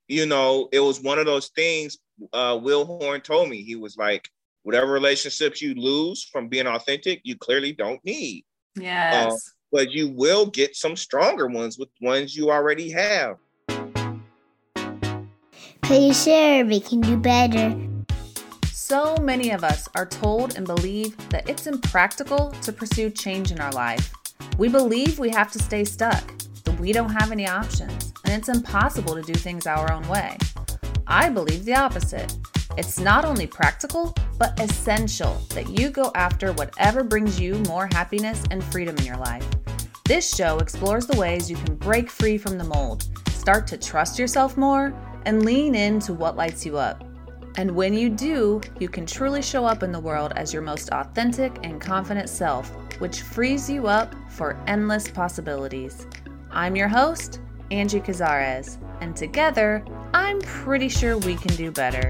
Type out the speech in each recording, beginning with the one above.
it was one of those things. Will Horn told me, he was like, whatever relationships you lose from being authentic, you clearly don't need. Yes. But you will get some stronger ones with ones you already have. Please share, we can do better. So many of us are told and believe that it's impractical to pursue change in our life. We believe we have to stay stuck, that we don't have any options, and it's impossible to do things our own way. I believe the opposite. It's not only practical, but essential that you go after whatever brings you more happiness and freedom in your life. This show explores the ways you can break free from the mold, start to trust yourself more, and lean into what lights you up. And when you do, you can truly show up in the world as your most authentic and confident self, which frees you up for endless possibilities. I'm your host, Angie Cazares, and together, I'm pretty sure we can do better.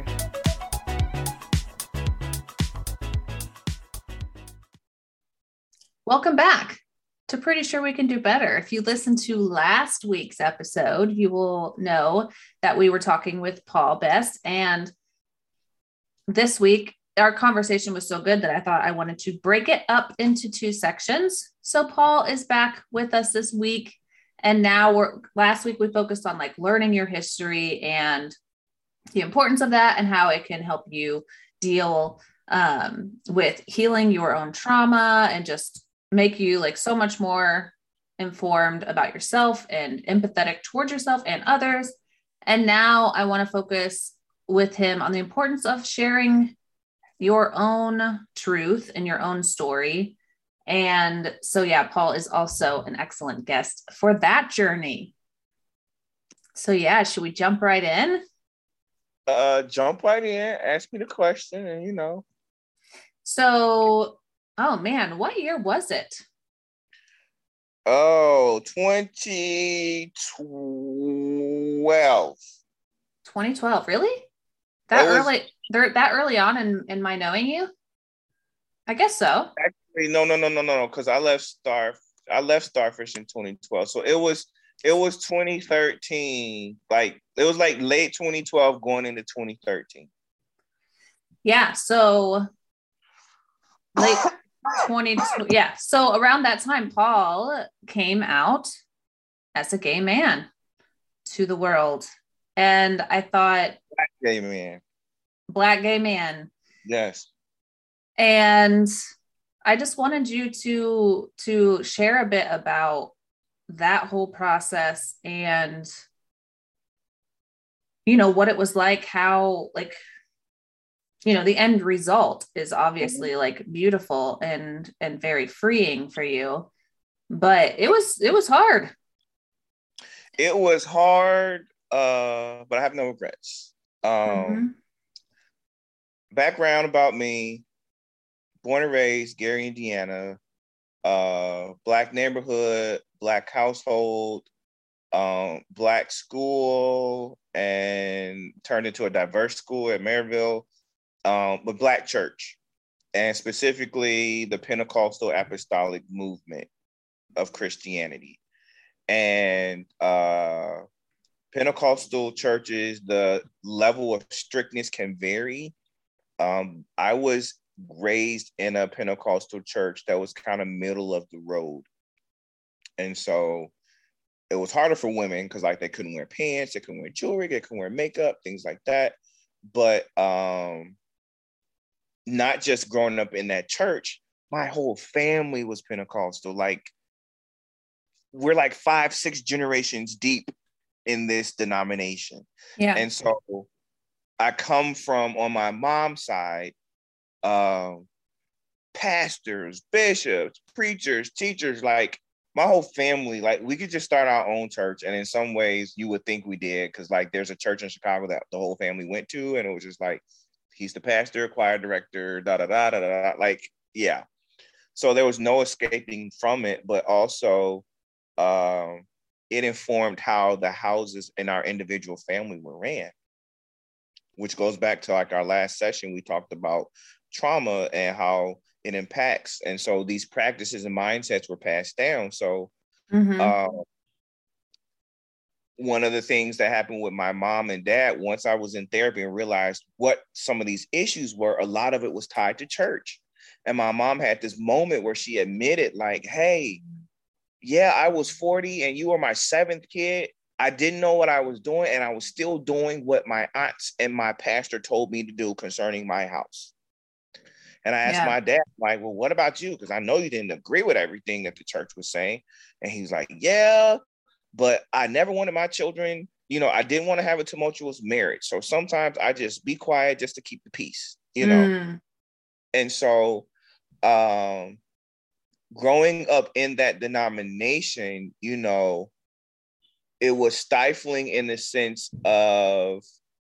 Welcome back to Pretty Sure We Can Do Better. If you listened to last week's episode, you will know that we were talking with Paul Best, and this week, our conversation was so good that I thought I wanted to break it up into two sections. So Paul is back with us this week. And now last week we focused on like learning your history and the importance of that and how it can help you deal with healing your own trauma and just make you like so much more informed about yourself and empathetic towards yourself and others. And now I want to focus with him on the importance of sharing your own truth and your own story. And so, yeah, Paul is also an excellent guest for that journey. So, yeah, should we jump right in? Jump right in, ask me the question, and So, oh man, what year was it? 2012. 2012, really? That early on in my knowing you? I guess so. Actually, no, because I left Starfish in 2012. So it was 2013. Like it was like late 2012 going into 2013. Yeah, so late 2020. Yeah, so around that time, Paul came out as a gay man to the world. And I thought, Black gay man. Yes. And I just wanted you to share a bit about that whole process and, what it was like, how, like, the end result is obviously like beautiful and very freeing for you, but it was hard. It was hard. But I have no regrets. Background about me: born and raised Gary, Indiana. Black neighborhood, Black household, Black school, and turned into a diverse school at Maryville, but Black church, and specifically the Pentecostal Apostolic movement of Christianity. And Pentecostal churches, the level of strictness can vary. I was raised in a Pentecostal church that was kind of middle of the road. And so it was harder for women because like they couldn't wear pants, they couldn't wear jewelry, they couldn't wear makeup, things like that. But not just growing up in that church, my whole family was Pentecostal. Like we're like 5-6 generations deep in this denomination. Yeah. And so I come from, on my mom's side, pastors, bishops, preachers, teachers, like my whole family, like we could just start our own church. And in some ways you would think we did, because like there's a church in Chicago that the whole family went to, and it was just like, he's the pastor, choir director, da da da da da. Like, yeah. So there was no escaping from it, but also it informed how the houses in our individual family were ran, which goes back to like our last session. We talked about trauma and how it impacts. And so these practices and mindsets were passed down. So one of the things that happened with my mom and dad, once I was in therapy and realized what some of these issues were, a lot of it was tied to church. And my mom had this moment where she admitted, like, hey, yeah, I was 40 and you were my seventh kid. I didn't know what I was doing, and I was still doing what my aunts and my pastor told me to do concerning my house. And I asked my dad, like, well, what about you? Because I know you didn't agree with everything that the church was saying. And he's like, yeah, but I never wanted my children, I didn't want to have a tumultuous marriage. So sometimes I just be quiet just to keep the peace, And so growing up in that denomination, it was stifling in the sense of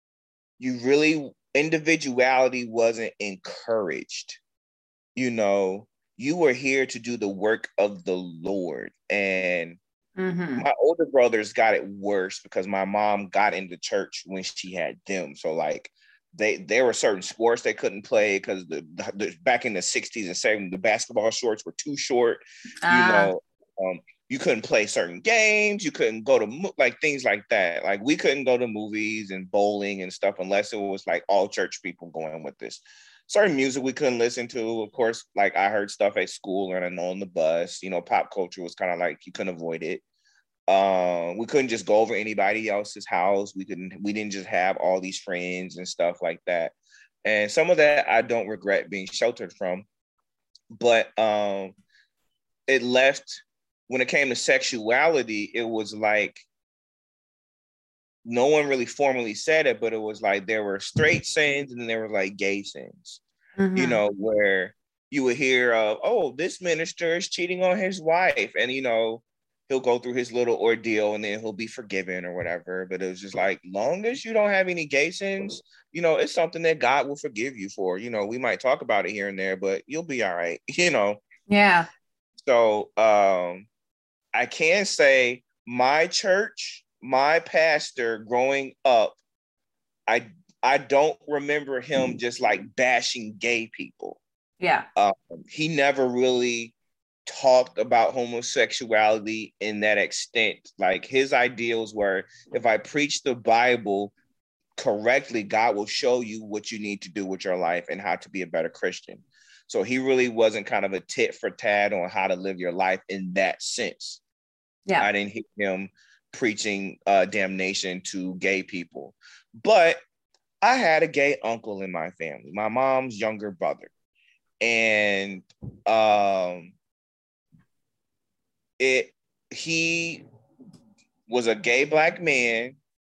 individuality wasn't encouraged. You were here to do the work of the Lord. And my older brothers got it worse because my mom got into church when she had them. So like there were certain sports they couldn't play because the back in the 60s and 70s, the basketball shorts were too short. You couldn't play certain games. You couldn't go to like things like that. Like we couldn't go to movies and bowling and stuff unless it was like all church people going with this. Certain music we couldn't listen to. Of course, like I heard stuff at school and I know on the bus, pop culture was kind of like you couldn't avoid it. We couldn't just go over anybody else's house. We didn't just have all these friends and stuff like that. And some of that I don't regret being sheltered from. But it left, when it came to sexuality, it was like no one really formally said it, but it was like there were straight sins and then there were like gay sins, where you would hear of, oh, this minister is cheating on his wife. And, he'll go through his little ordeal and then he'll be forgiven or whatever. But it was just like, long as you don't have any gay sins, it's something that God will forgive you for. We might talk about it here and there, but you'll be all right, Yeah. So I can say my church, my pastor growing up, I don't remember him just like bashing gay people. Yeah. He never really talked about homosexuality in that extent. Like his ideals were, if I preach the Bible correctly, God will show you what you need to do with your life and how to be a better Christian. So he really wasn't kind of a tit for tat on how to live your life in that sense. Yeah. I didn't hear him preaching damnation to gay people. But I had a gay uncle in my family, my mom's younger brother. And he was a gay Black man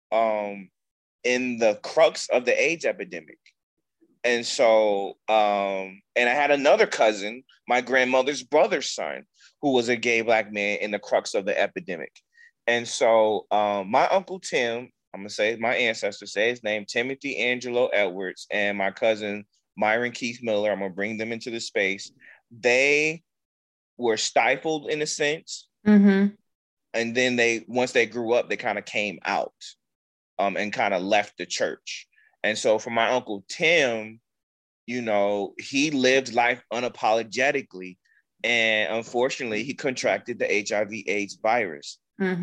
in the crux of the AIDS epidemic. And so, and I had another cousin, my grandmother's brother's son, who was a gay Black man in the crux of the epidemic. And so my Uncle Tim, I'm going to say my ancestors say his name, Timothy Angelo Edwards, and my cousin Myron Keith Miller, I'm going to bring them into the space. They were stifled in a sense. And then once they grew up, they kind of came out and kind of left the church. And so for my Uncle Tim, he lived life unapologetically. And unfortunately, he contracted the HIV/AIDS virus.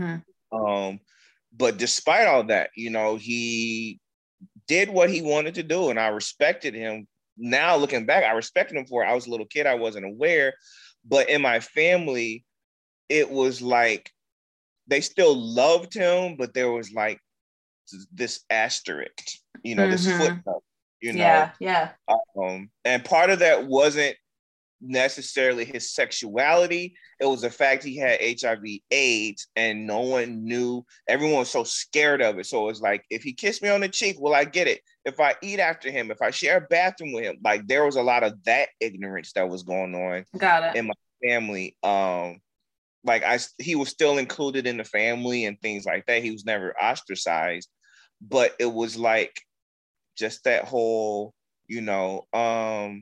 But despite all that, he did what he wanted to do. And I respected him. Now, looking back, I respected him for it. I was a little kid. I wasn't aware. But in my family, it was like they still loved him, but there was like this asterisk, this footnote, Yeah. And part of that wasn't necessarily his sexuality. It was the fact he had HIV/AIDS and no one knew. Everyone was so scared of it. So it was like, if he kissed me on the cheek, will I get it? If I eat after him, if I share a bathroom with him, like there was a lot of that ignorance that was going on in my family. He was still included in the family and things like that. He was never ostracized, but it was like just that whole, don't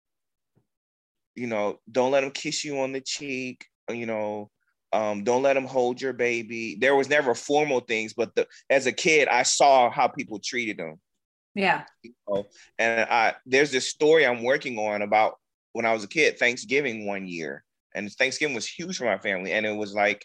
let him kiss you on the cheek, don't let him hold your baby. There was never formal things, but as a kid, I saw how people treated him. Yeah. And there's this story I'm working on about when I was a kid, Thanksgiving one year. And Thanksgiving was huge for my family. And it was like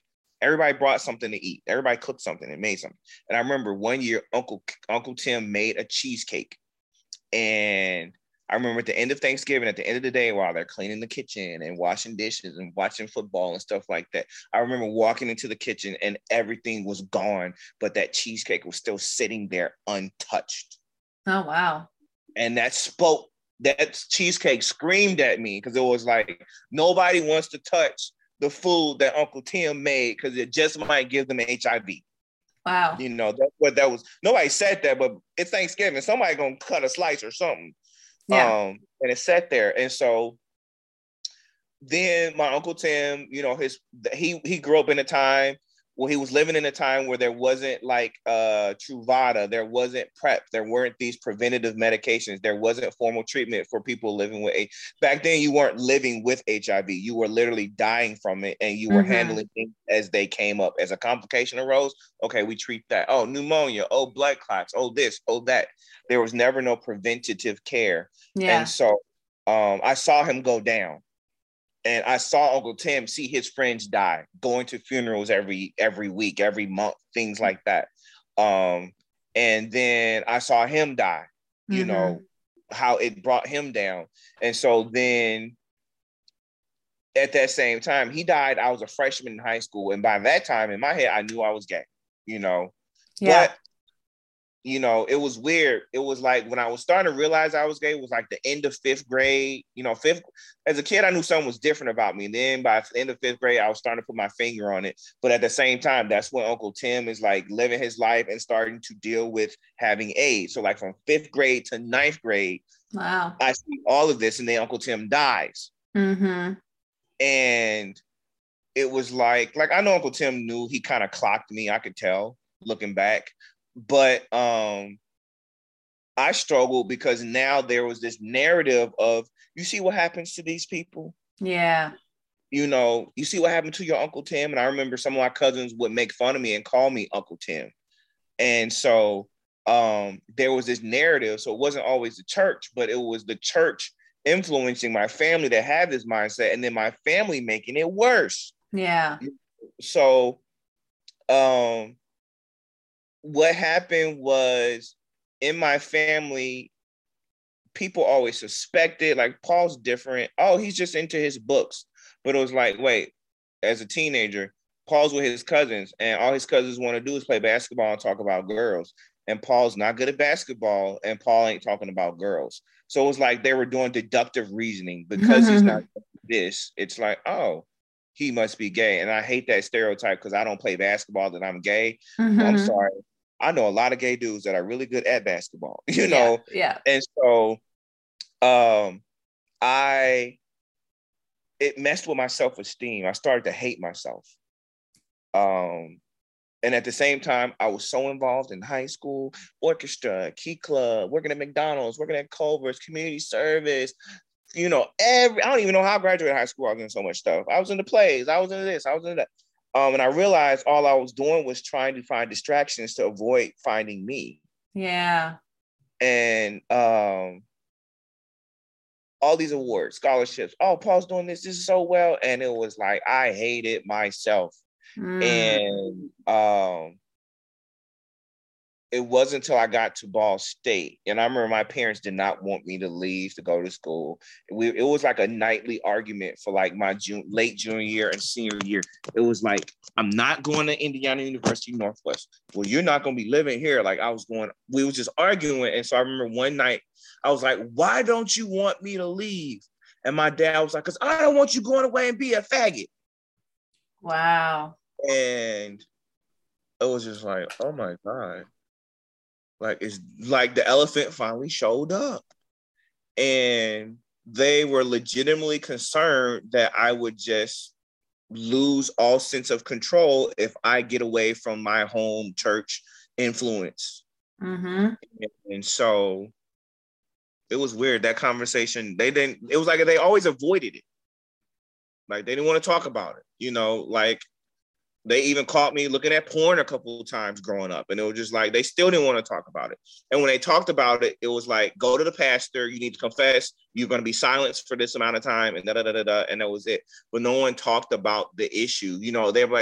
Everybody brought something to eat. Everybody cooked something and made something. And I remember one year, Uncle Tim made a cheesecake. And I remember at the end of Thanksgiving, at the end of the day, while they're cleaning the kitchen and washing dishes and watching football and stuff like that, I remember walking into the kitchen and everything was gone, but that cheesecake was still sitting there untouched. Oh, wow. And that cheesecake screamed at me because it was like, nobody wants to touch the food that Uncle Tim made because it just might give them HIV. Wow. You know, that's what that was. Nobody said that, but it's Thanksgiving. Somebody gonna cut a slice or something. Yeah. And it sat there. And so then my Uncle Tim, you know, he grew up in a time where he was living in a time where there wasn't like Truvada, there wasn't PrEP, there weren't these preventative medications, there wasn't formal treatment for people living with AIDS. Back then, you weren't living with HIV, you were literally dying from it, and you were handling things as they came up. As a complication arose, okay, we treat that. Oh, pneumonia, oh, blood clots, oh, this, oh, that. There was never no preventative care. Yeah. And so I saw him go down. And I saw Uncle Tim see his friends die, going to funerals every week, every month, things like that. And then I saw him die, you know, how it brought him down. And so then at that same time, he died. I was a freshman in high school. And by that time, in my head, I knew I was gay, you know. Yeah. But you know, it was weird. It was like when I was starting to realize I was gay, it was like the end of fifth grade. You know, as a kid, I knew something was different about me. And then by the end of fifth grade, I was starting to put my finger on it. But at the same time, that's when Uncle Tim is like living his life and starting to deal with having AIDS. So like from fifth grade to ninth grade, wow, I see all of this. And then Uncle Tim dies. And it was like I know Uncle Tim knew, he kind of clocked me. I could tell looking back. But I struggled because now there was this narrative of, you see what happens to these people? Yeah. You know, you see what happened to your Uncle Tim? And I remember some of my cousins would make fun of me and call me Uncle Tim. And so there was this narrative. So it wasn't always the church, but it was the church influencing my family that had this mindset, and then my family making it worse. Yeah. So what happened was, in my family, people always suspected, like, Paul's different. Oh, he's just into his books. But it was like, wait, as a teenager, Paul's with his cousins, and all his cousins want to do is play basketball and talk about girls. And Paul's not good at basketball, and Paul ain't talking about girls. So it was like they were doing deductive reasoning. Because he's not this, it's like, oh, he must be gay. And I hate that stereotype because I don't play basketball that I'm gay. I'm sorry. I know a lot of gay dudes that are really good at basketball, you know? Yeah. And so it messed with my self-esteem. I started to hate myself. And at the same time, I was so involved in high school, orchestra, key club, working at McDonald's, working at Culver's, community service, you know, I don't even know how I graduated high school. I was in so much stuff. I was in the plays. I was in this. I was in that. And I realized all I was doing was trying to find distractions to avoid finding me. Yeah. And all these awards, scholarships. Oh, Paul's doing this is so well. And it was like, I hated myself. And it wasn't until I got to Ball State. And I remember my parents did not want me to leave to go to school. It was like a nightly argument for like my late junior year and senior year. It was like, I'm not going to Indiana University Northwest. Well, you're not going to be living here. Like we was just arguing. And so I remember one night I was like, why don't you want me to leave? And my dad was like, because I don't want you going away and be a faggot. Wow. And it was just like, oh my God. Like, it's like the elephant finally showed up. And they were legitimately concerned that I would just lose all sense of control if I get away from my home church influence. And so it was weird, that conversation. It was like they always avoided it. Like, they didn't want to talk about it, you know, like they even caught me looking at porn a couple of times growing up. And it was just like, they still didn't want to talk about it. And when they talked about it, it was like, go to the pastor, you need to confess, you're going to be silenced for this amount of time, and and that was it. But no one talked about the issue. You know, they were like,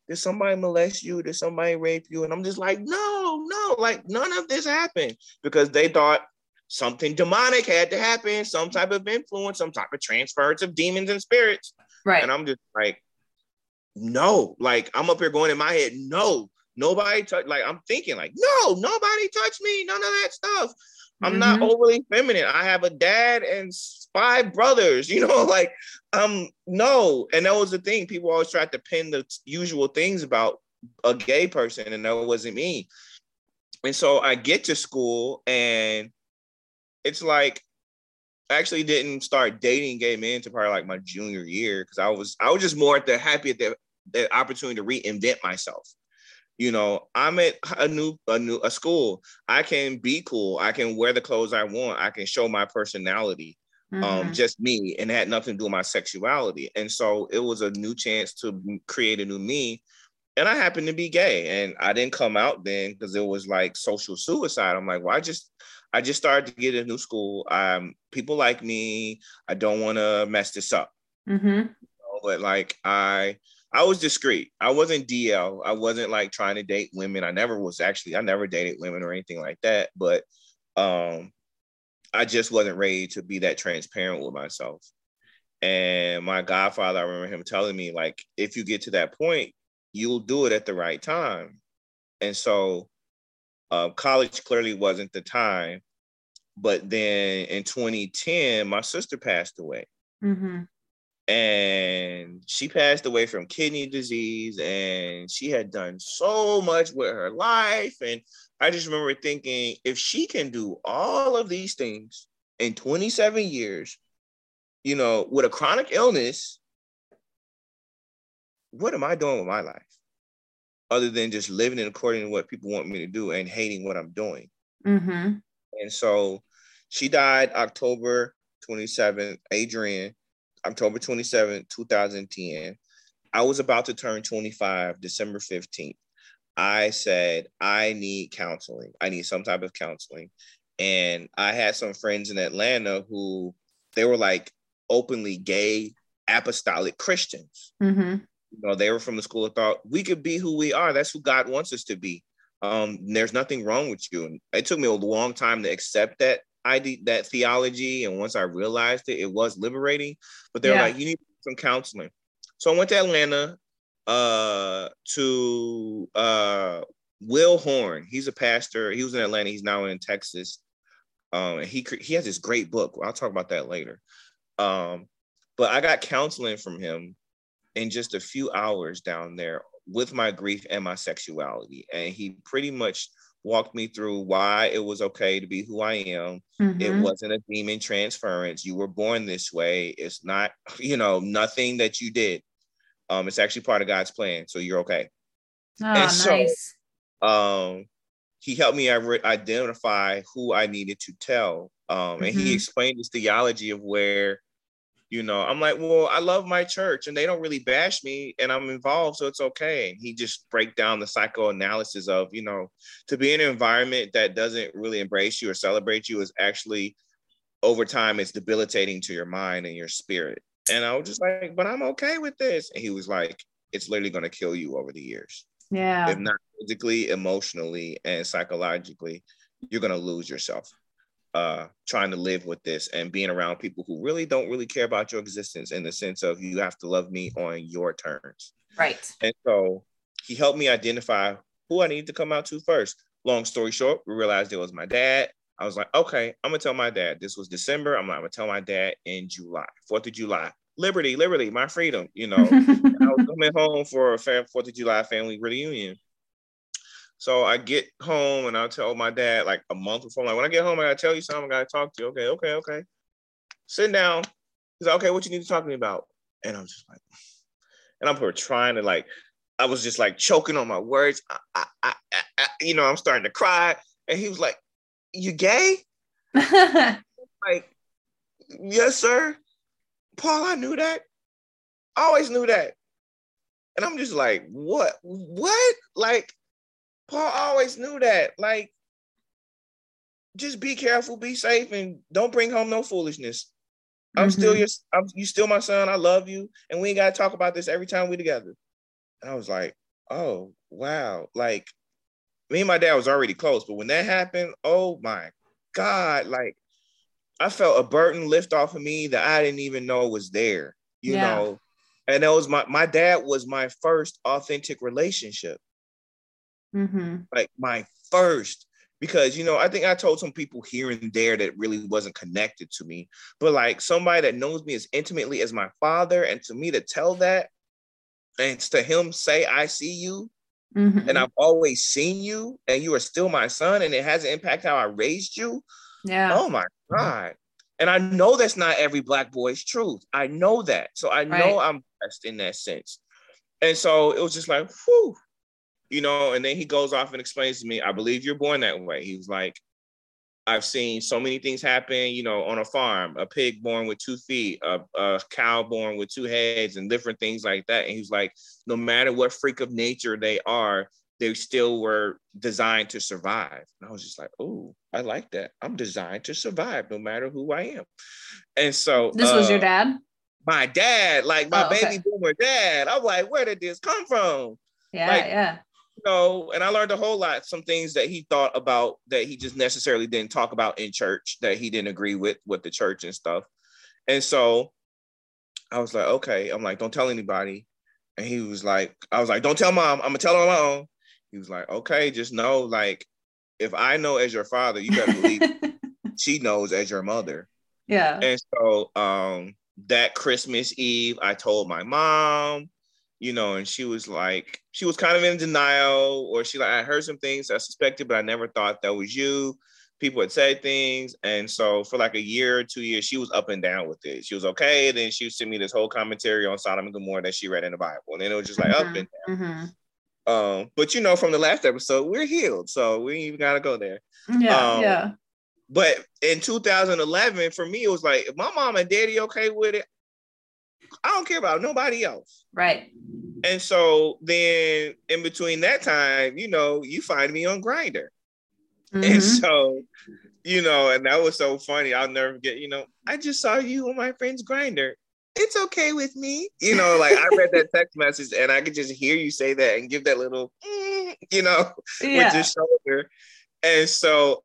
did somebody molest you? Did somebody rape you? And I'm just like, no, like none of this happened, because they thought something demonic had to happen, some type of influence, some type of transference of demons and spirits. Right. And I'm just like, no, like I'm up here going in my head, no, nobody touched, like I'm thinking like, no, nobody touched me, none of that stuff. I'm not overly feminine. I have a dad and 5 brothers, like, no. And that was the thing. People always tried to pin the usual things about a gay person, and that wasn't me. And so I get to school, and it's like, I actually didn't start dating gay men until probably like my junior year, because I was just more happy at the opportunity to reinvent myself. I'm at a school. I can be cool. I can wear the clothes I want. I can show my personality, just me, and it had nothing to do with my sexuality. And so it was a new chance to create a new me. And I happened to be gay, and I didn't come out then because it was like social suicide. I'm like, well, I just started to get a new school. People like me. I don't want to mess this up. But like I was discreet. I wasn't DL. I wasn't like trying to date women. I never dated women or anything like that. But I just wasn't ready to be that transparent with myself. And my godfather, I remember him telling me, like, if you get to that point, you'll do it at the right time. And so college clearly wasn't the time. But then in 2010, my sister passed away. And she passed away from kidney disease, and she had done so much with her life. And I just remember thinking, if she can do all of these things in 27 years, with a chronic illness, what am I doing with my life? Other than just living according to what people want me to do and hating what I'm doing. And so she died October 27th, Adrienne, October 27, 2010. I was about to turn 25, December 15th. I said, I need counseling. I need some type of counseling. And I had some friends in Atlanta who, they were like openly gay, apostolic Christians. They were from the school of thought, we could be who we are. That's who God wants us to be. There's nothing wrong with you. And it took me a long time to accept that theology, and once I realized it was liberating. But they were like, you need some counseling. So I went to Atlanta to Will Horn. He's a pastor. He was in Atlanta. He's now in Texas. And he has this great book. I'll talk about that later. But I got counseling from him in just a few hours down there with my grief and my sexuality. And he pretty much walked me through why it was okay to be who I am. It wasn't a demon transference. You were born this way. It's not, nothing that you did. It's actually part of God's plan. So you're okay. And nice. So he helped me identify who I needed to tell. And he explained this theology of where, I'm like, well, I love my church and they don't really bash me and I'm involved, so it's okay. And he just break down the psychoanalysis of, to be in an environment that doesn't really embrace you or celebrate you is actually, over time, it's debilitating to your mind and your spirit. And I was just like, but I'm okay with this. And he was like, it's literally going to kill you over the years. Yeah. If not physically, emotionally, and psychologically, you're going to lose yourself. Trying to live with this and being around people who really don't really care about your existence, in the sense of you have to love me on your terms. Right. And so he helped me identify who I needed to come out to first. Long story short, we realized it was my dad. I was like, okay, I'm gonna tell my dad. This was December. I'm gonna tell my dad in July, 4th of July. Liberty, my freedom, I was coming home for a 4th of July family reunion. So I get home and I'll tell my dad like a month before. I'm like, when I get home, I gotta tell you something. I gotta talk to you. Okay. Sitting down. He's like, okay, what you need to talk to me about? And I'm just like, and I'm trying to like, I was just like choking on my words. I'm starting to cry. And he was like, you gay? Like, yes, sir. Paul, I knew that. I always knew that. And I'm just like, what? Like, Paul always knew that. Like, just be careful, be safe, and don't bring home no foolishness. I'm still you still my son. I love you. And we ain't got to talk about this every time we together. And I was like, oh, wow. Like, me and my dad was already close, but when that happened, oh my God, like, I felt a burden lift off of me that I didn't even know was there, you know? And that was my dad was my first authentic relationship. Like, my first, because, you know, I think I told some people here and there that really wasn't connected to me, but like somebody that knows me as intimately as my father, and to me to tell that, and to him say, I see you, and I've always seen you, and you are still my son, and it hasn't impacted how I raised you. Yeah. Oh my God. And I know that's not every Black boy's truth. I know that. So I know I'm blessed in that sense. And so it was just like, whew, you know, and then he goes off and explains to me, I believe you're born that way. He was like, I've seen so many things happen, you know, on a farm, a pig born with 2 feet, a cow born with 2 heads, and different things like that. And he's like, no matter what freak of nature they are, they still were designed to survive. And I was just like, oh, I like that. I'm designed to survive no matter who I am. And so this was your dad? My dad, like my baby boomer dad. I'm like, where did this come from? Yeah, like, yeah. You know, and I learned a whole lot, some things that he thought about that he just necessarily didn't talk about in church, that he didn't agree with the church and stuff. And so I was like, okay. I'm like, don't tell anybody. And he was like, I was like, don't tell mom. I'm gonna tell her on my own. He was like, okay, just know, like, if I know as your father, you better believe she knows as your mother. Yeah. And so that Christmas Eve, I told my mom, you know, and she was like, she was kind of in denial, or she like, I heard some things I suspected, but I never thought that was you. People had said things. And so for like a year or 2 years, she was up and down with it. She was okay. And then she would send me this whole commentary on Sodom and Gomorrah that she read in the Bible. And then it was just like up and down. But you know, from the last episode, we're healed. So we ain't even gotta go there. Yeah. But in 2011, for me, it was like, if my mom and daddy okay with it, I don't care about nobody else. Right. And so then in between that time, you know, you find me on Grindr. And so, you know, and that was so funny. I'll never forget, you know, I just saw you on my friend's Grindr. It's okay with me. You know, like I read that text message and I could just hear you say that and give that little, you know, with your shoulder. And so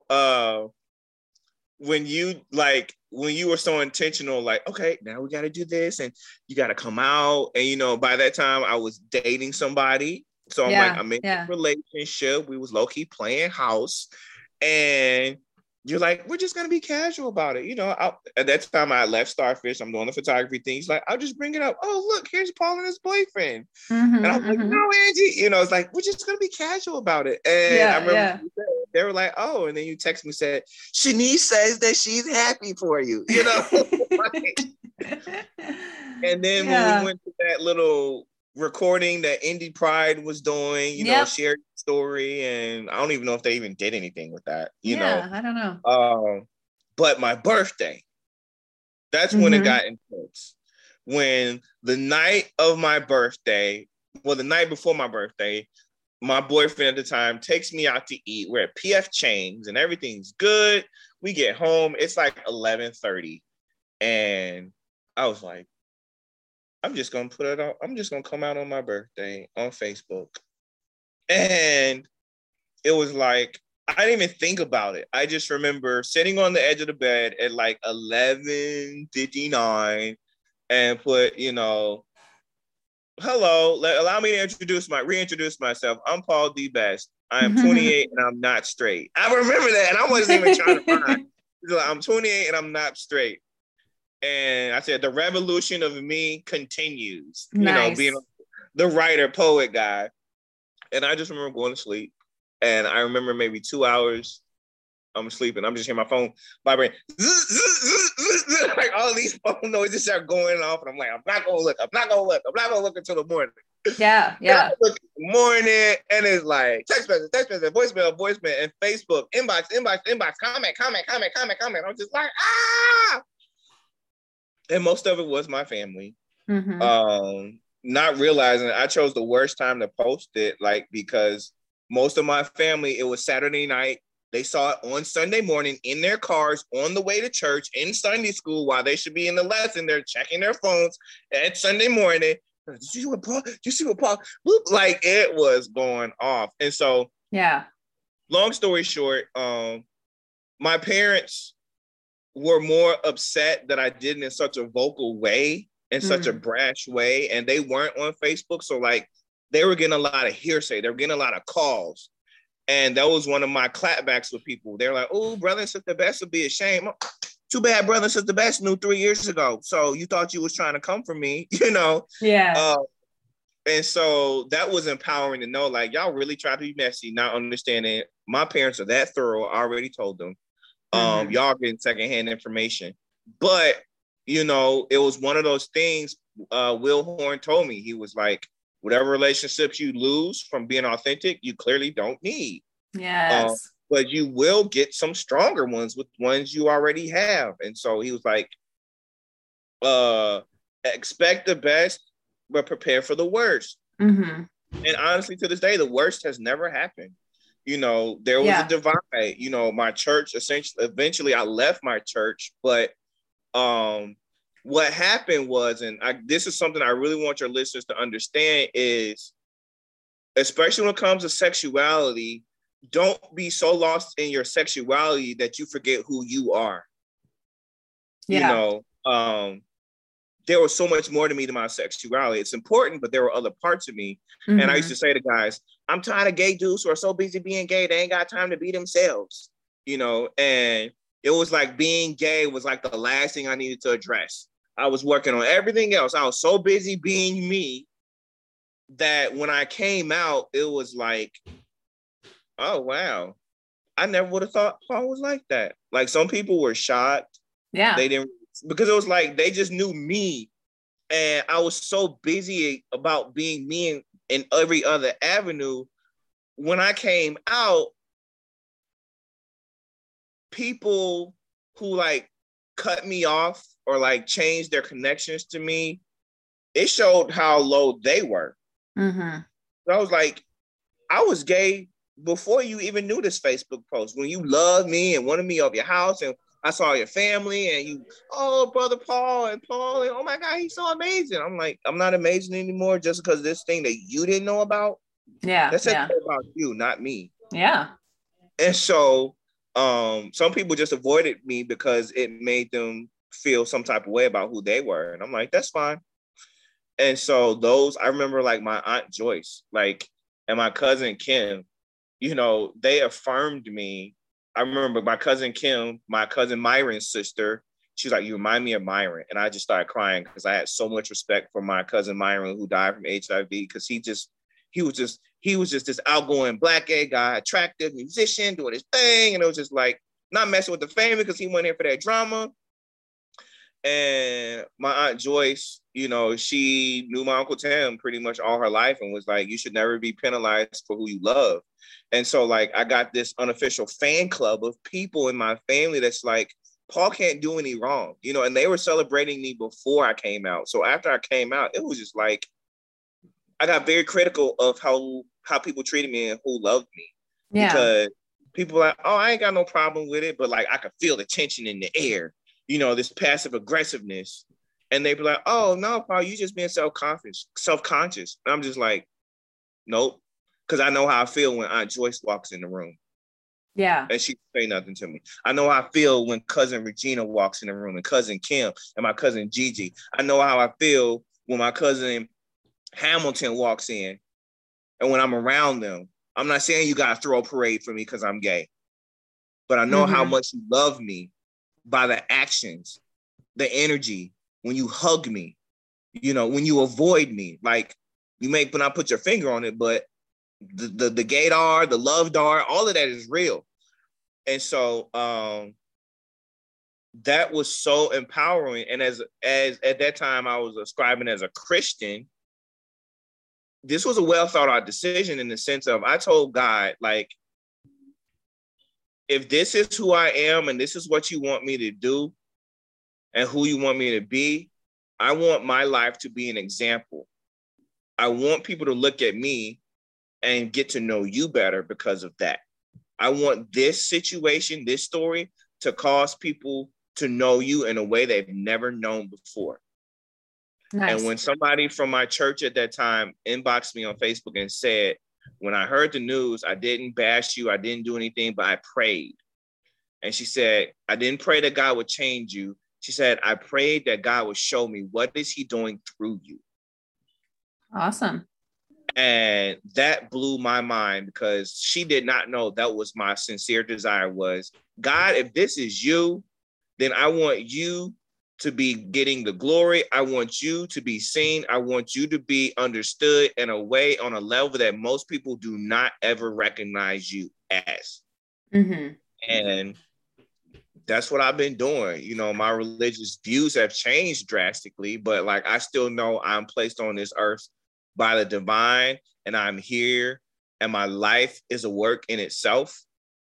when you were so intentional, like, okay, now we got to do this and you got to come out. And, you know, by that time I was dating somebody. So I'm like, I'm in a relationship. We was low key playing house. And you're like, we're just going to be casual about it. You know, at that time I left Starfish. I'm doing the photography thing. He's like, I'll just bring it up. Oh, look, here's Paul and his boyfriend. And I'm like, no, Angie. You know, it's like, we're just going to be casual about it. And I remember they were like, oh, and then you text me, said, Shanice says that she's happy for you, you know? And then when we went to that little recording that Indie Pride was doing, you know, shared story, and I don't even know if they even did anything with that, you know. I don't know. But my birthday, that's when it got intense. When the night of my birthday, well, the night before my birthday, my boyfriend at the time takes me out to eat. We're at PF Chang's and everything's good. We get home, it's like 11:30, and I was like, I'm just gonna put it on. I'm just gonna come out on my birthday on Facebook. And it was like, I didn't even think about it. I just remember sitting on the edge of the bed at like 11:59 and put, you know, hello, allow me to reintroduce myself. I'm Paul D. Best. I am 28 and I'm not straight. I remember that, and I wasn't even trying to find. I'm 28 and I'm not straight. And I said, the revolution of me continues, you know, being the writer, poet guy. And I just remember going to sleep. And I remember maybe 2 hours, I'm sleeping. I'm just hearing my phone vibrating. Like all these phone noises are going off. And I'm like, I'm not going to look. I'm not going to look until the morning. Yeah. And I look in the morning, and it's like text message, voicemail, and Facebook, inbox, comment. I'm just like, ah! And most of it was my family. Not realizing I chose the worst time to post it, like, because most of my family, it was Saturday night. They saw it on Sunday morning in their cars on the way to church in Sunday school while they should be in the lesson. They're checking their phones at Sunday morning. Did you see what Paul? Did you see what Paul? Like it was going off. And so, yeah. Long story short, my parents were more upset that I did it in such a vocal way, in such a brash way, and they weren't on Facebook. So like they were getting a lot of hearsay. They were getting a lot of calls. And that was one of my clapbacks with people. They're like, oh, brother and sister Best would be ashamed. Too bad brother and sister Best knew 3 years ago. So you thought you was trying to come for me, you know? Yeah. And so that was empowering to know, like, y'all really try to be messy, not understanding my parents are that thorough. I already told them. Y'all getting secondhand information. But, you know, it was one of those things Will Horn told me. He was like, whatever relationships you lose from being authentic, you clearly don't need. Yes. But you will get some stronger ones with ones you already have. And so he was like, expect the best, but prepare for the worst. And honestly, to this day, the worst has never happened. You know, there was a divide. You know, my church eventually I left my church, but what happened was, this is something I really want your listeners to understand is, especially when it comes to sexuality, don't be so lost in your sexuality that you forget who you are. Yeah. You know, there was so much more to me than my sexuality. It's important, but there were other parts of me. And I used to say to guys, I'm tired of gay dudes who are so busy being gay, they ain't got time to be themselves, you know? And it was like being gay was like the last thing I needed to address. I was working on everything else. I was so busy being me that when I came out, it was like, oh, wow. I never would have thought Paul was like that. Like some people were shocked. Yeah. They didn't, because it was like, they just knew me. And I was so busy about being me in every other avenue. When I came out, people who like cut me off or like changed their connections to me, it showed how low they were. So I was like, I was gay before you even knew this Facebook post. When you loved me and wanted me over your house and I saw your family and you, oh, brother Paul, and oh my God, he's so amazing. I'm like, I'm not amazing anymore just because of this thing that you didn't know about. Yeah. That's about you, not me. Yeah. And so some people just avoided me because it made them feel some type of way about who they were. And I'm like, that's fine. And so I remember like my Aunt Joyce, like, and my cousin Kim, you know, they affirmed me. I remember my cousin Kim, my cousin Myron's sister, she was like, you remind me of Myron. And I just started crying because I had so much respect for my cousin Myron who died from HIV, because he was just this outgoing Black gay guy, attractive musician, doing his thing. And it was just like, not messing with the family because he went in for that drama. And my Aunt Joyce, you know, she knew my Uncle Tim pretty much all her life and was like, you should never be penalized for who you love. And so like, I got this unofficial fan club of people in my family that's like, Paul can't do any wrong, you know, and they were celebrating me before I came out. So after I came out, it was just like, I got very critical of how people treated me and who loved me. Yeah. Because people were like, oh, I ain't got no problem with it, but like, I could feel the tension in the air, you know, this passive aggressiveness. And they'd be like, oh, no, Paul, you just being self-conscious. And I'm just like, nope. Because I know how I feel when Aunt Joyce walks in the room. Yeah. And she say nothing to me. I know how I feel when cousin Regina walks in the room and cousin Kim and my cousin Gigi. I know how I feel when my cousin Hamilton walks in and when I'm around them. I'm not saying you got to throw a parade for me because I'm gay, but I know how much you love me by the actions, the energy, when you hug me, you know, when you avoid me. Like, you may not put your finger on it, but the gaydar, the love dar, all of that is real. And so that was so empowering. And as at that time I was ascribing as a Christian, this was a well thought out decision in the sense of, I told God, like, if this is who I am and this is what you want me to do and who you want me to be, I want my life to be an example. I want people to look at me and get to know you better because of that. I want this situation, this story, to cause people to know you in a way they've never known before. Nice. And when somebody from my church at that time inboxed me on Facebook and said, when I heard the news, I didn't bash you, I didn't do anything, but I prayed. And she said, I didn't pray that God would change you. She said, I prayed that God would show me what is he doing through you. Awesome. And that blew my mind because she did not know that was my sincere desire was, God, if this is you, then I want you to be getting the glory. I want you to be seen. I want you to be understood in a way, on a level that most people do not ever recognize you as. Mm-hmm. And that's what I've been doing. You know, my religious views have changed drastically, but like, I still know I'm placed on this earth by the divine, and I'm here, and my life is a work in itself.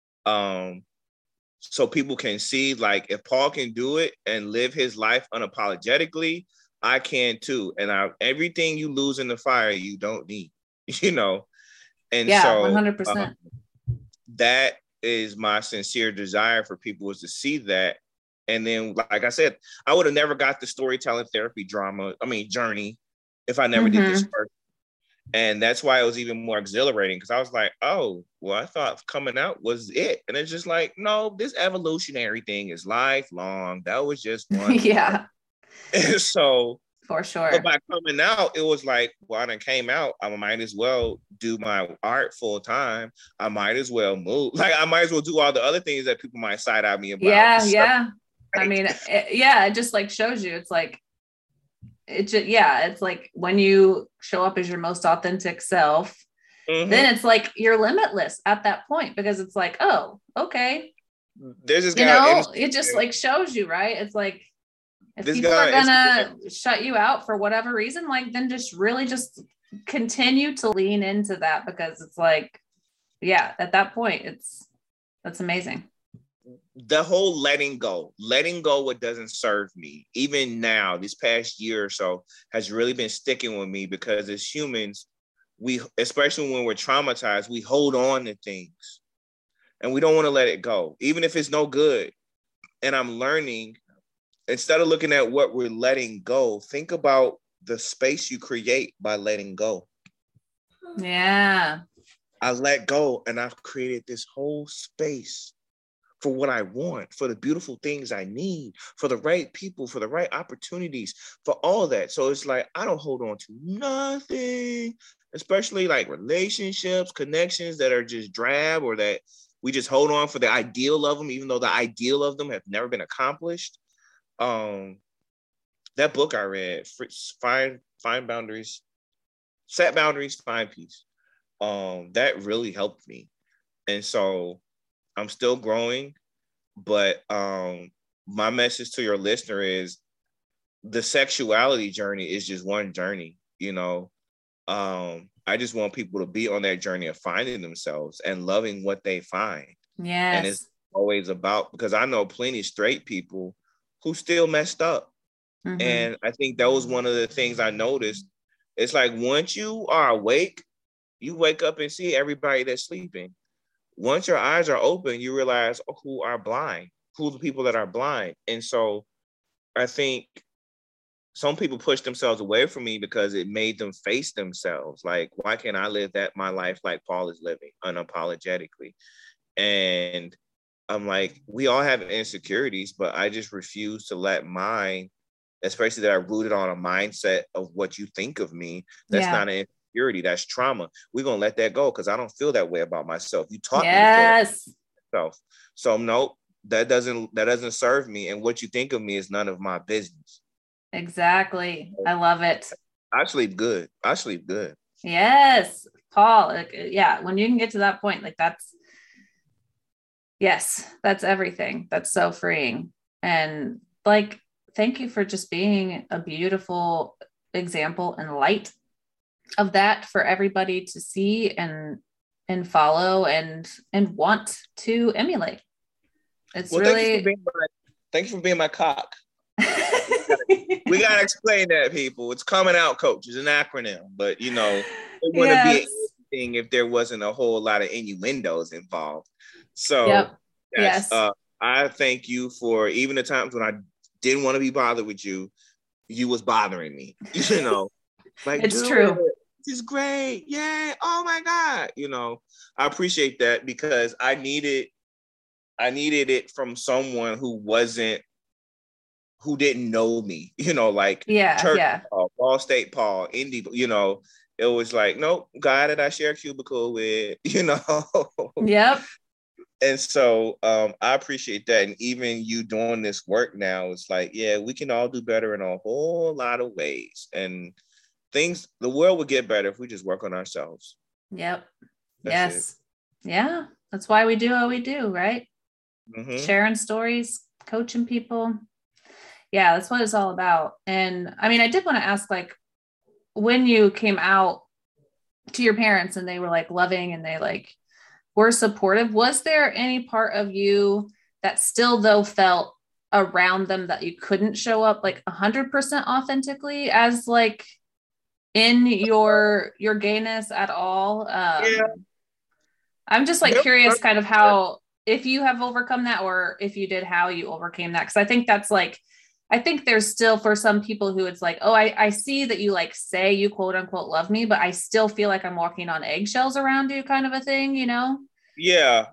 So people can see, like, if Paul can do it and live his life unapologetically, I can too. And everything you lose in the fire, you don't need, you know? And yeah, so 100%. That is my sincere desire for people, is to see that. And then, like I said, I would have never got the storytelling therapy journey if I never did this first. And that's why it was even more exhilarating, because I was like, oh, well, I thought coming out was it. And it's just like, no, this evolutionary thing is lifelong. That was just one. Yeah. And so, for sure. But by coming out, it was like, well, I done came out. I might as well do my art full time. I might as well move. Like, I might as well do all the other things that people might side eye me about. Yeah, so, yeah. I mean, it just like shows you. It's like, it's like when you show up as your most authentic self, then it's like you're limitless at that point, because it's like, oh, okay. There's this guy, it just like shows you, right? It's like, if people are gonna shut you out for whatever reason, like, then just really just continue to lean into that, because it's like, yeah, at that point, that's amazing. The whole letting go what doesn't serve me, even now, this past year or so, has really been sticking with me, because as humans, we, especially when we're traumatized, we hold on to things and we don't want to let it go, even if it's no good. And I'm learning, instead of looking at what we're letting go, think about the space you create by letting go. Yeah. I let go and I've created this whole space for what I want, for the beautiful things I need, for the right people, for the right opportunities, for all that. So it's like, I don't hold on to nothing, especially like relationships, connections that are just drab, or that we just hold on for the ideal of them, even though the ideal of them have never been accomplished. That book I read, Find Boundaries, Set Boundaries, Find Peace. That really helped me. And so I'm still growing, but my message to your listener is, the sexuality journey is just one journey, you know. I just want people to be on that journey of finding themselves and loving what they find. Yes. And it's always about, because I know plenty of straight people who still messed up. Mm-hmm. And I think that was one of the things I noticed. It's like, once you are awake, you wake up and see everybody that's sleeping. Once your eyes are open, you realize who the people that are blind. And so I think some people push themselves away from me because it made them face themselves. Like, why can't I live my life like Paul is living, unapologetically? And I'm like, we all have insecurities, but I just refuse to let mine, especially that are rooted on a mindset of what you think of me. That's not an insecurity, that's trauma. We're going to let that go, because I don't feel that way about myself. You taught me to feel myself. So no, that doesn't serve me. And what you think of me is none of my business. Exactly. I love it. I sleep good. Yes. Paul, when you can get to that point, like, that's everything. That's so freeing. And like, thank you for just being a beautiful example and light of that for everybody to see and follow and want to emulate. It's really. Thank you for being my cock. We gotta explain that, people. It's coming out, coach. It's an acronym, but it wouldn't be anything if there wasn't a whole lot of innuendos involved. So yes. I thank you for even the times when I didn't want to be bothered with you. you was bothering me, you know, like, it's true. This is great. Yay. Oh my God. You know, I appreciate that because I needed it from someone who didn't know me, you know, like church, Paul, Ball State Paul, Indy, you know, it was like, nope, guy that I share a cubicle with, you know. Yep. And so I appreciate that. And even you doing this work now, it's like, yeah, we can all do better in a whole lot of ways. And the world would get better if we just work on ourselves. Yep. Yes. Yeah. That's why we do what we do, right? Mm-hmm. Sharing stories, coaching people. Yeah, that's what it's all about. And I mean, I did want to ask, like, when you came out to your parents and they were like loving and they like were supportive, was there any part of you that still though felt around them that you couldn't show up like 100% authentically as like in your gayness at all? Yeah. I'm just like curious kind of how, if you have overcome that, or if you did, how you overcame that. Cause I think that's like, I think there's still for some people who it's like, oh, I see that you like say you quote unquote love me, but I still feel like I'm walking on eggshells around you, kind of a thing, you know? Yeah,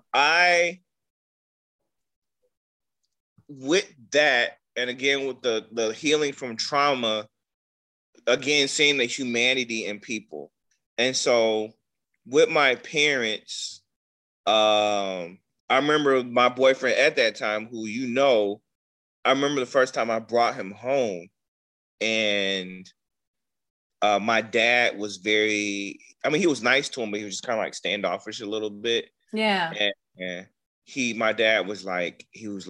with that, and again, with the healing from trauma, again, seeing the humanity in people. And so with my parents, I remember my boyfriend at that time, who, you know, I remember the first time I brought him home, and my dad was he was nice to him, but he was just kind of like standoffish a little bit. Yeah. And my dad was like,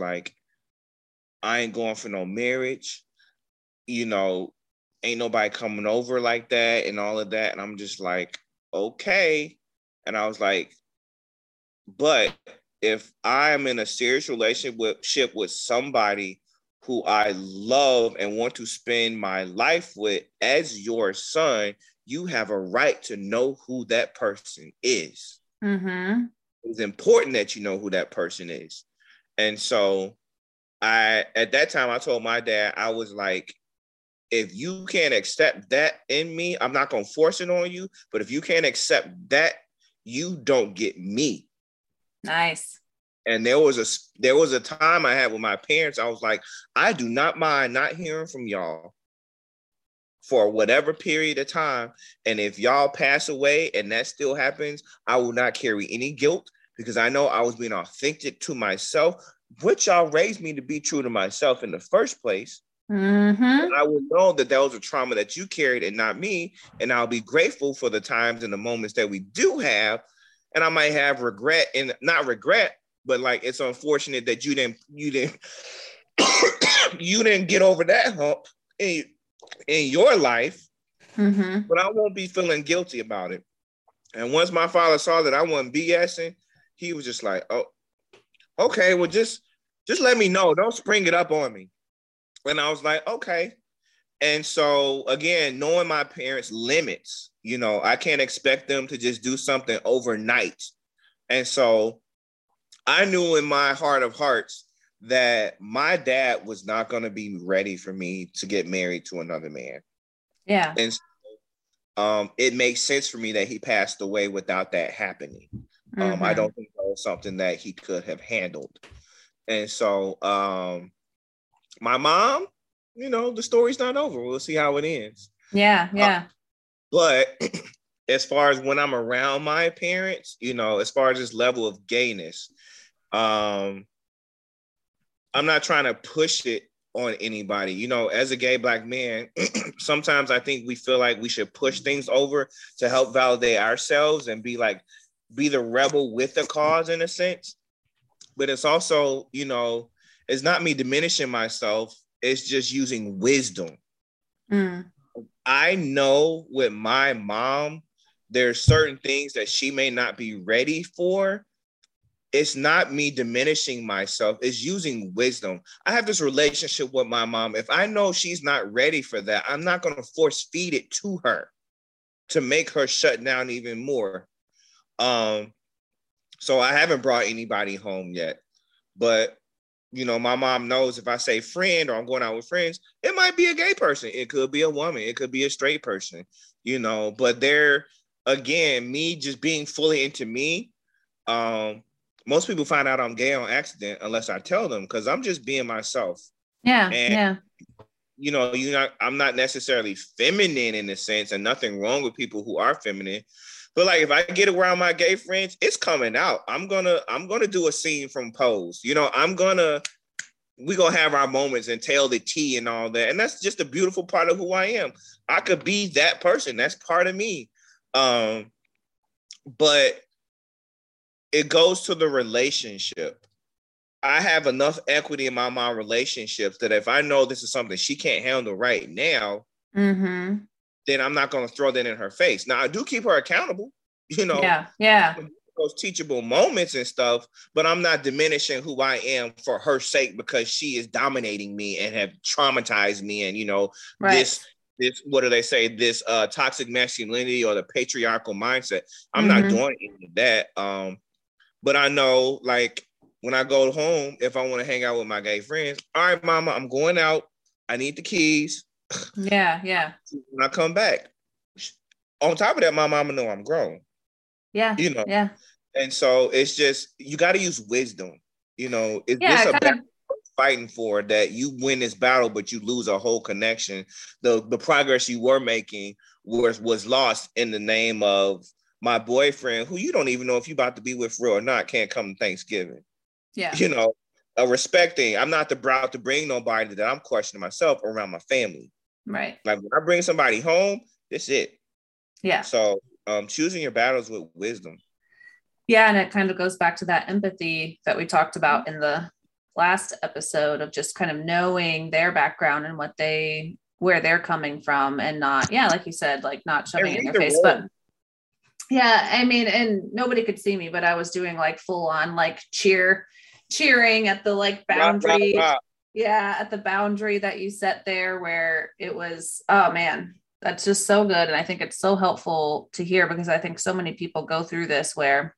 I ain't going for no marriage, you know, ain't nobody coming over like that and all of that. And I'm just like, okay. And I was like, but if I'm in a serious relationship with somebody who I love and want to spend my life with as your son, you have a right to know who that person is. Mm-hmm. It's important that you know who that person is. And so at that time, I told my dad, I was like, if you can't accept that in me, I'm not going to force it on you. But if you can't accept that, you don't get me. Nice. And there was a time I had with my parents. I was like, I do not mind not hearing from y'all for whatever period of time. And if y'all pass away and that still happens, I will not carry any guilt, because I know I was being authentic to myself, which y'all raised me to be true to myself in the first place. Mm-hmm. And I will know that was a trauma that you carried and not me. And I'll be grateful for the times and the moments that we do have. And I might have regret, and not regret, but like, it's unfortunate that you didn't you didn't get over that hump in your life. Mm-hmm. But I won't be feeling guilty about it. And once my father saw that I wasn't BSing, he was just like, oh, okay, well, just let me know. Don't spring it up on me. And I was like, okay. And so again, knowing my parents' limits, you know, I can't expect them to just do something overnight. And so I knew in my heart of hearts that my dad was not going to be ready for me to get married to another man. Yeah. And so, it makes sense for me that he passed away without that happening. Mm-hmm. I don't think that was something that he could have handled. And so my mom, you know, the story's not over. We'll see how it ends. Yeah, yeah. But as far as when I'm around my parents, you know, as far as this level of gayness, I'm not trying to push it on anybody. You know, as a gay Black man, sometimes I think we feel like we should push things over to help validate ourselves and be the rebel with the cause in a sense. But it's also, you know, it's not me diminishing myself. It's just using wisdom. Mm. I know with my mom, there's certain things that she may not be ready for. It's not me diminishing myself. It's using wisdom. I have this relationship with my mom. If I know she's not ready for that, I'm not going to force feed it to her to make her shut down even more. So I haven't brought anybody home yet, but my mom knows if I say friend or I'm going out with friends, it might be a gay person. It could be a woman. It could be a straight person, but they're, again, me just being fully into me. Most people find out I'm gay on accident unless I tell them, because I'm just being myself. Yeah. And, I'm not necessarily feminine in a sense, and nothing wrong with people who are feminine. But like, if I get around my gay friends, it's coming out. I'm gonna do a scene from Pose. We're gonna have our moments and tell the tea and all that. And that's just a beautiful part of who I am. I could be that person. That's part of me. But it goes to the relationship. I have enough equity in my relationships that if I know this is something she can't handle right now, then I'm not going to throw that in her face. Now, I do keep her accountable, Yeah. Those teachable moments and stuff, but I'm not diminishing who I am for her sake because she is dominating me and have traumatized me. And, right. this, what do they say? This toxic masculinity or the patriarchal mindset. I'm not doing any of that. But I know, like, when I go home, if I want to hang out with my gay friends, all right, mama, I'm going out. I need the keys. Yeah. When I come back, on top of that, my mama know I'm grown. Yeah. Yeah. And so it's just, you got to use wisdom. Is this a battle fighting for that you win this battle, but you lose a whole connection? The progress you were making was lost in the name of my boyfriend, who you don't even know if you're about to be with real or not, can't come to Thanksgiving. Yeah. Respecting. I'm not about to bring nobody that I'm questioning myself around my family. Right. Like, when I bring somebody home, that's it. Yeah. So choosing your battles with wisdom. Yeah. And it kind of goes back to that empathy that we talked about in the last episode of just kind of knowing their background and where they're coming from, and not, like you said, like not shoving it in their face. But yeah, I mean, and nobody could see me, but I was doing like full on like cheering at the like boundary. Yeah, at the boundary that you set there, where it was, oh man, that's just so good. And I think it's so helpful to hear, because I think so many people go through this where,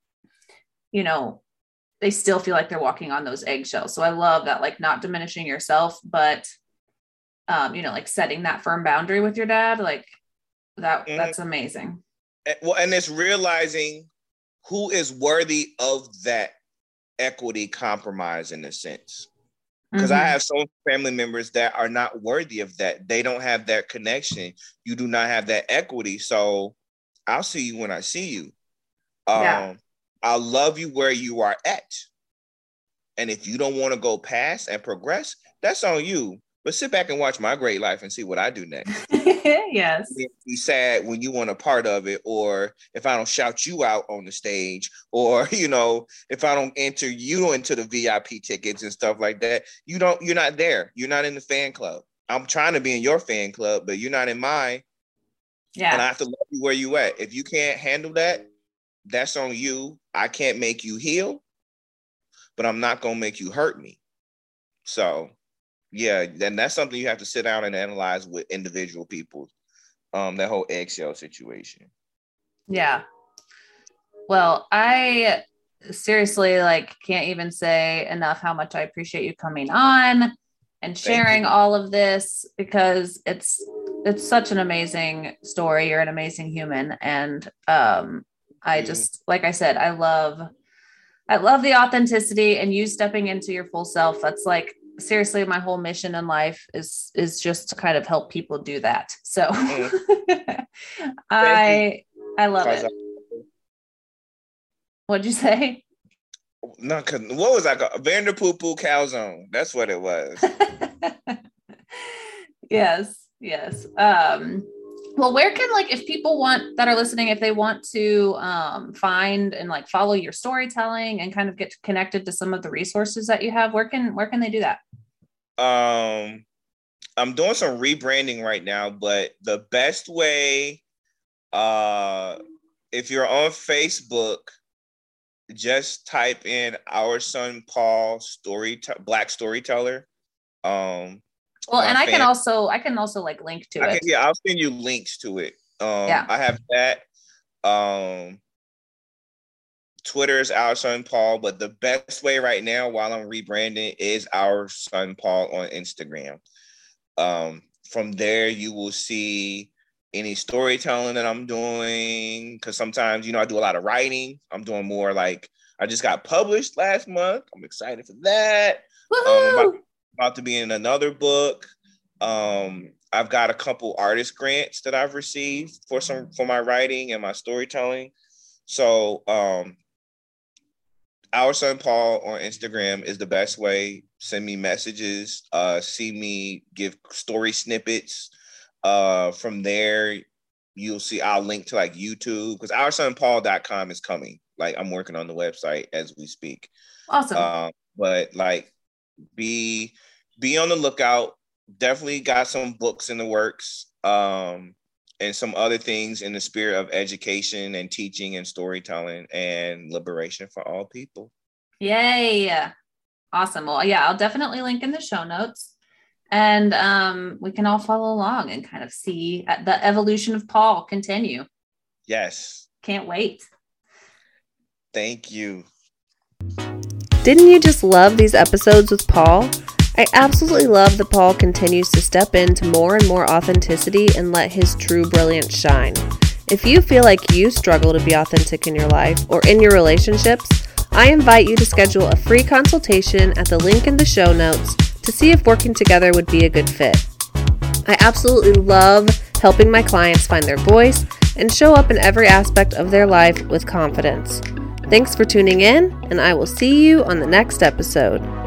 they still feel like they're walking on those eggshells. So I love that, like, not diminishing yourself, but, like setting that firm boundary with your dad, like that, that's amazing. Well, and it's realizing who is worthy of that equity compromise in a sense. Because I have some family members that are not worthy of that. They don't have that connection. You do not have that equity. So I'll see you when I see you. I'll love you where you are at. And if you don't want to go past and progress, that's on you. But sit back and watch my great life and see what I do next. Yes. Be sad when you want a part of it, or if I don't shout you out on the stage, or, if I don't enter you into the VIP tickets and stuff like that, you're not there. You're not in the fan club. I'm trying to be in your fan club, but you're not in mine. Yeah. And I have to love you where you at. If you can't handle that, that's on you. I can't make you heal, but I'm not going to make you hurt me. So, yeah, then that's something you have to sit down and analyze with individual people. That whole eggshell situation. Yeah. Well, I seriously, like, can't even say enough how much I appreciate you coming on and sharing all of this, because it's such an amazing story. You're an amazing human. And I just, like I said, I love the authenticity and you stepping into your full self. That's like, seriously, my whole mission in life is just to kind of help people do that. So I love it. What'd you say? No, what was I called? Vanderpoopoo Calzone. That's what it was. Yes. Well, where can, like, if people that are listening, if they want to find and like follow your storytelling and kind of get connected to some of the resources that you have, where can they do that? I'm doing some rebranding right now, but the best way, if you're on Facebook, just type in Our Son Paul Black Storyteller. Well, and I can also like link to it. Yeah, I'll send you links to it. I have that. Twitter is Our Son Paul, but the best way right now while I'm rebranding is Our Son Paul on Instagram. From there, you will see any storytelling that I'm doing, because sometimes, I do a lot of writing. I'm doing more like, I just got published last month. I'm excited for that. I'm about to be in another book. I've got a couple artist grants that I've received for my writing and my storytelling. So Our Son Paul on Instagram is the best way. Send me messages, see me give story snippets. From there, you'll see, I'll link to like YouTube, because oursonpaul.com is coming. Like, I'm working on the website as we speak. Awesome. But like, be on the lookout. Definitely got some books in the works, and some other things in the spirit of education and teaching and storytelling and liberation for all people. Yay. Awesome. Well, yeah, I'll definitely link in the show notes. And we can all follow along and kind of see the evolution of Paul continue. Yes. Can't wait. Thank you. Didn't you just love these episodes with Paul? I absolutely love that Paul continues to step into more and more authenticity and let his true brilliance shine. If you feel like you struggle to be authentic in your life or in your relationships, I invite you to schedule a free consultation at the link in the show notes to see if working together would be a good fit. I absolutely love helping my clients find their voice and show up in every aspect of their life with confidence. Thanks for tuning in, and I will see you on the next episode.